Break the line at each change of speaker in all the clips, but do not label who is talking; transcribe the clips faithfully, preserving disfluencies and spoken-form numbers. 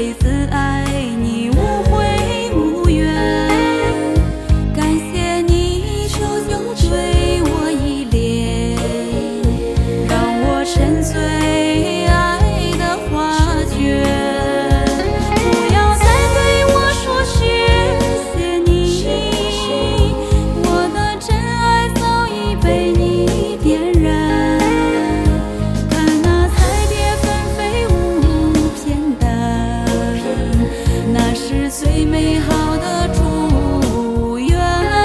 辈子爱你无悔无怨，感谢你久久对我依恋，让我沉醉爱的画卷。不要再对我说谢谢你，我的真爱早已被你点燃。看那彩蝶纷飞舞翩淡，那是最美好的祝愿。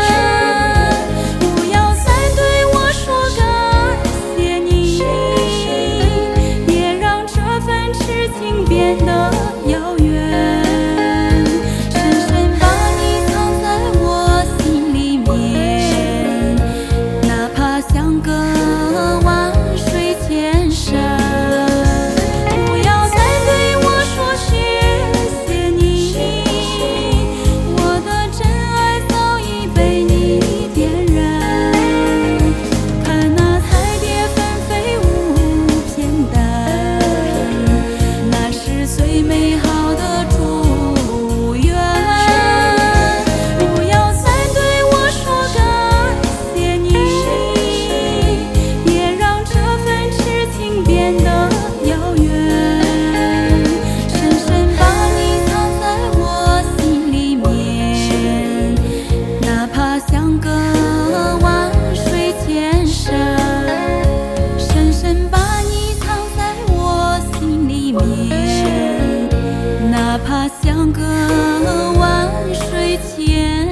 不要再对我说感谢你，别让这份痴情变得遥远。深深把你藏在我心里面，哪怕相隔万水千山。不要再对我说谢谢你，我的真爱早已被你点燃。看那彩蝶纷飞舞翩淡，那是最美好的祝愿。不要再对我说感谢你，别让这份痴情变得遥远。深深把你藏在我心里面，哪怕相隔万水千山。深深把你藏在我心里面，哪怕相隔万水千